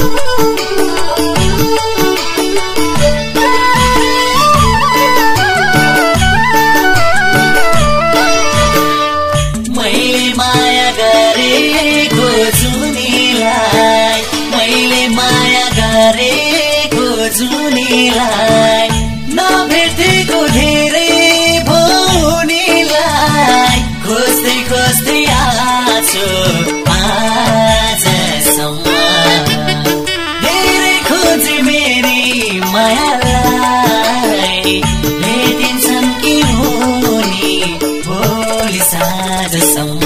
जुनीलाई नभेटेको धेरै भौनीलाई खोज्दै खोज्दै आछु आजसम्म धेरै खोजे मेरी मायालाई भेटिन्छन् कि हुनी भोलि साँझसम्म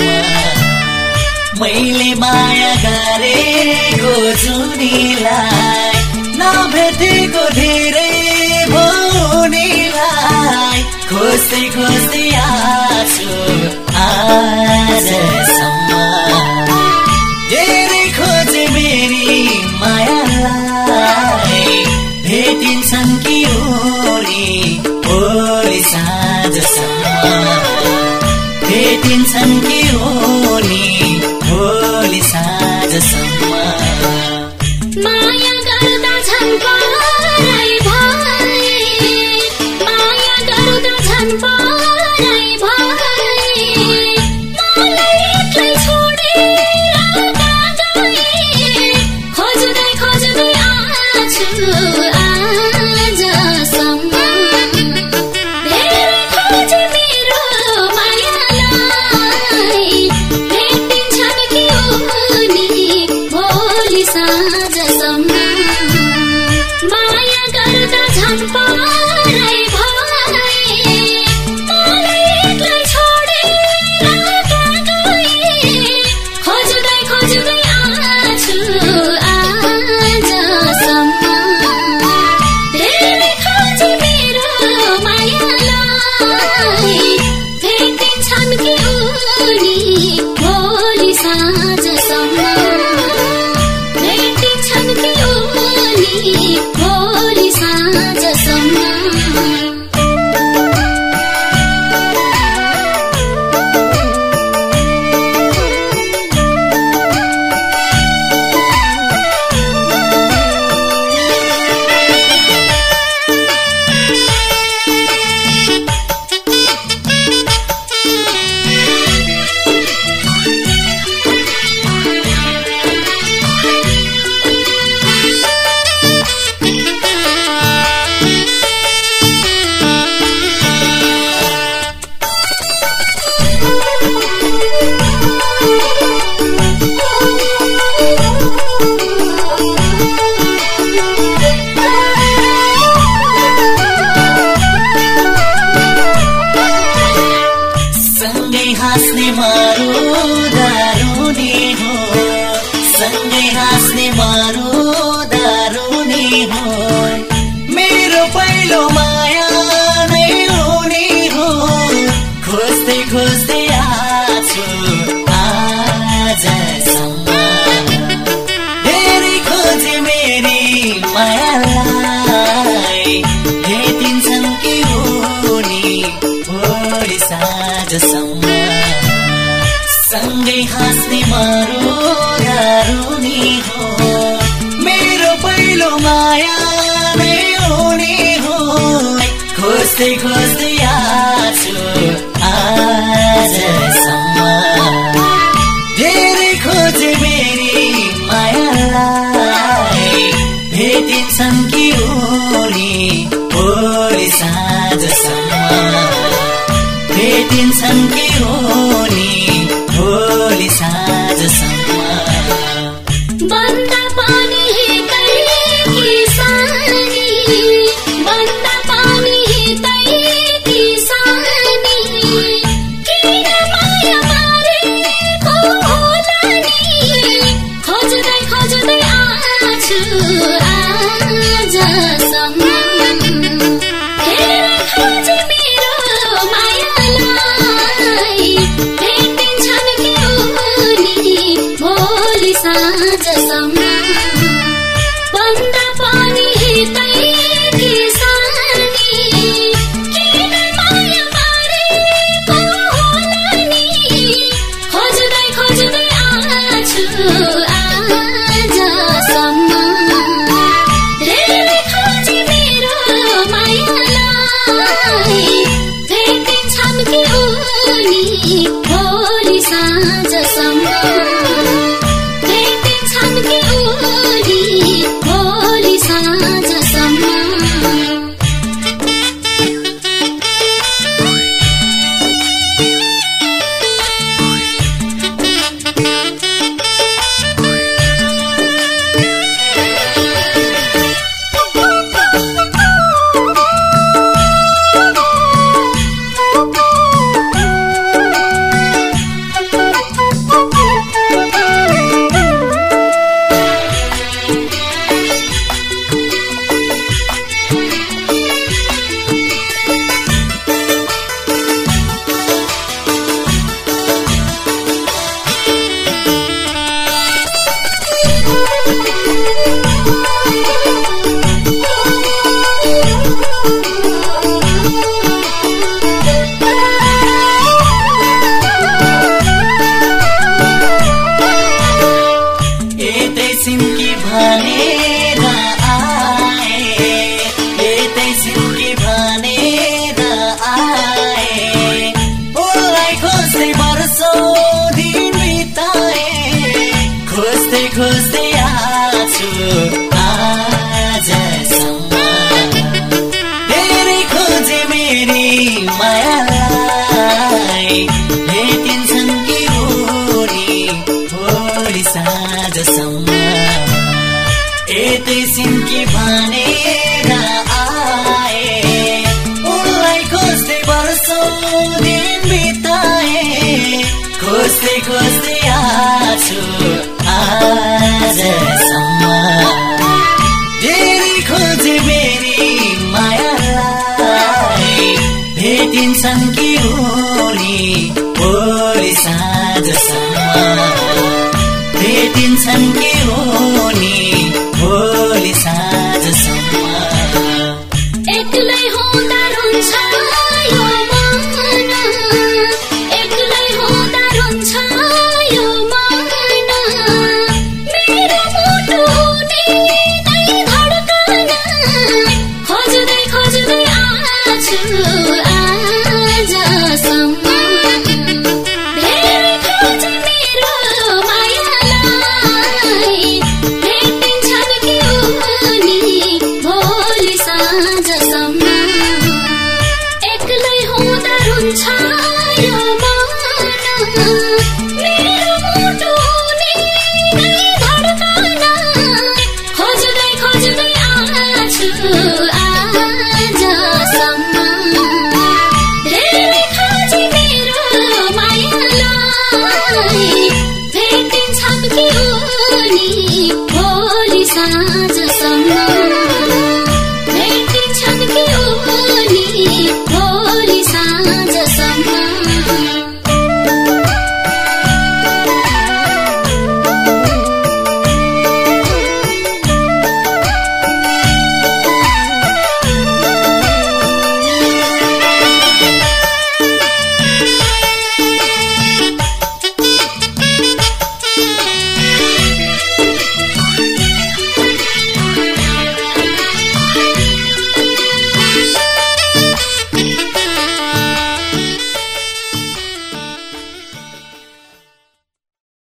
मैले माया गरेको जुनीलाई नभेटेको धेरै भौनीलाई खोज्दै खोज्दै आछु आजसम्म धेरै खोजे मेरी मायालाई भेटिन्छन् कि भोलि साँझसम्म भेटिन्छन् कि भोलि साँझसम्म माया गर्दा झन् पराई भए माया गर्दा झन् पराई भए मलाई एक्लै छोडेर गए खोज्दै खोज्दै आछु आजसम्म धेरै खोजे मेरो मायालाई भेटिन्छन् कि भोलि साँझसम्म माया गर्दा झन् पराई भए मलाई एक्लै छोडेर गए खोज्दै खोज्दै आछु आजसम्म धेरै खोजे मेरो मायालाई भेटिन्छन् कि भोलि साँझसम्म भेटिन्छन् कि भोलि साँझसम्म हाँस्ने मारो दारुनी हो सँगै हाँस्ने मारो दारुनी हो मेरो पहिलो माया नै हुने हो खोज्दै खोज्दै आछु आजसम्म धेरै खोजे मेरी मायालाई भेटिन्छन् कि भोलि साँझसम्म सँगै हाँस्ने मारो दारुनी हो मेरो पहिलो माया नै हुने हो खोज्दै खोज्दै आछु आजसम्म धेरै खोजे मेरी मायालाई भेटिन्छन् कि भोलि साँझसम्म भेटिन्छन् कि भोलि साँझसम्म बन्दा पानी तै किसानी बन्दा पानी तै किसानी किन माया मारेको होला नि खोज्दै खोज्दै आछु आजसम्म धेरै खोजे मेरो मायालाई खोज्दै आछु आजसम्म धेरै खोजे मेरी मायालाई भेटिन्छन् कि उनी भोलि साँझसम्म यतै सिन्की भनेर आए उनलाई खोज्दै वर्षौं दिन बिताए खोज्दै खोज्दै आछु आजसम्म धेरै खोजे मेरी मायालाई भेटिन्छन् कि उनी भोलि साँझसम्म भेटिन्छन् कि उनी भोलि साँझसम्म एक्लै हुँदा रुन्छ यो मन एक्लै हुँदा रुन्छ यो मन मेरो मुटु निकै धड्कन खोज्दै खोज्दै आछु आजसम्म धेरै खोजे मेरो मायालाई भेटिन्छन् कि उनी भोलि साँझसम्म एक्लै हुँदा रुन्छ यो मन मेरो मुटु निकै धड्कन खोज्दै खोज्दै आछु आजसम्म धेरै खोजे मेरो मायालाई भेटिन्छन् कि उनी भोलि साँझसम्म